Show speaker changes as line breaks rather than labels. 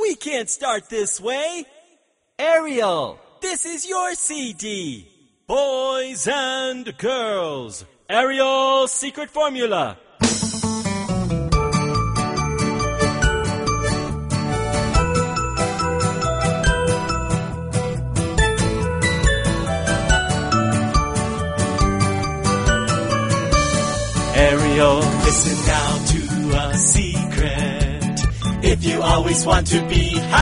We can't start this way.
Ariel!
This is your CD. Boys and girls, Ariel's secret formula. Ariel, listen now to a secret. If you always want to be